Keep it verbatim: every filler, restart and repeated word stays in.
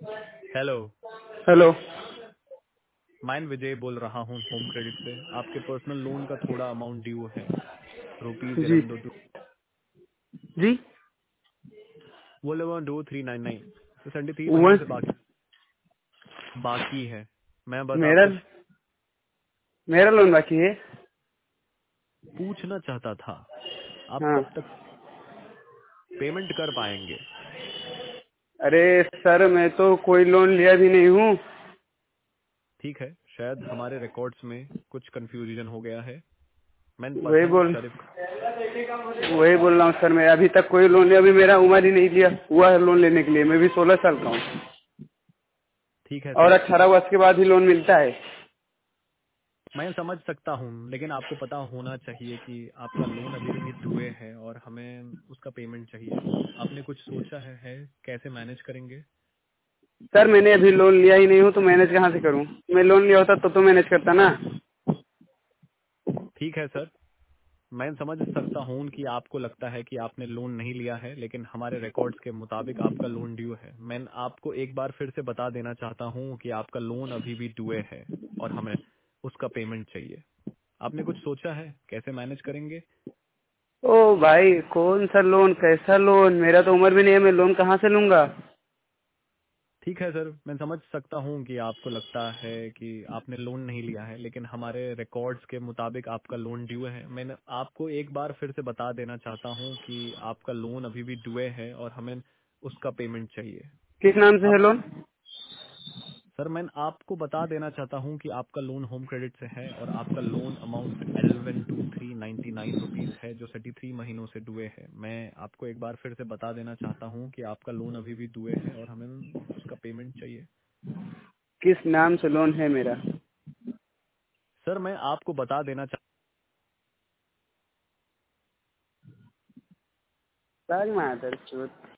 Hello. Hello. मैं विजय बोल रहा हूँ होम क्रेडिट से। आपके पर्सनल लोन का थोड़ा अमाउंट ड्यू है, रुपीज जी इलेवन दो जी। वो इलेवन दो three nine nine seventy three महीनों वन से बाकी बाकी है। मैं बस मेरा आपसे मेरा लोन बाकी है। पूछना चाहता था, आप हाँ। कब तक पेमेंट कर पाएंगे? अरे सर, मैं तो कोई लोन लिया भी नहीं हूँ। ठीक है, शायद हमारे रिकॉर्ड्स में कुछ कंफ्यूजन हो गया है। मैं वही पठान बोल शरीफ खान। वही बोल रहा हूँ सर, मैं अभी तक कोई लोन नहीं, अभी मेरा उम्र ही नहीं लिया हुआ है लोन लेने के लिए। मैं भी सोलह साल का हूँ ठीक है और सर, अठारह वर्ष के बाद ही लोन मिलता है। मैं समझ सकता हूँ, लेकिन आपको पता होना चाहिए कि आपका लोन अभी भी दुए है और हमें उसका पेमेंट चाहिए। आपने कुछ सोचा है, है कैसे मैनेज करेंगे? सर मैंने अभी लोन लिया ही नहीं हूँ तो मैनेज कहाँ से करूँ? मैं लोन लिया होता तो तो मैनेज करता ना। ठीक है सर, मैं समझ सकता हूँ कि आपको लगता है कि आपने लोन नहीं लिया है, लेकिन हमारे रिकॉर्ड्स के मुताबिक आपका लोन ड्यू है। मैं आपको एक बार फिर से बता देना चाहता हूँ कि आपका लोन अभी भी ड्यूए है और हमें उसका पेमेंट चाहिए। आपने कुछ सोचा है कैसे मैनेज करेंगे? ओ भाई, कौन सा लोन, कैसा लोन? मेरा तो उम्र भी नहीं है, मैं लोन कहाँ से लूंगा? ठीक है सर, मैं समझ सकता हूँ कि आपको लगता है कि आपने लोन नहीं लिया है, लेकिन हमारे रिकॉर्ड्स के मुताबिक आपका लोन ड्यू है। मैं आपको एक बार फिर से बता देना चाहता हूँ कि आपका लोन अभी भी ड्यू है और हमें उसका पेमेंट चाहिए। किस नाम से है आप लोन? सर, मैं आपको बता देना चाहता हूँ कि आपका लोन होम क्रेडिट से है और आपका loan amount eleven two three ninety nine rupees है, जो थर्टी थ्री महीनों से डुए है। मैं आपको एक बार फिर से बता देना चाहता हूँ कि आपका लोन अभी भी डुए है और हमें उसका पेमेंट चाहिए। किस नाम से लोन है मेरा? सर, मैं आपको बता देना चाह सारी मादर चोद।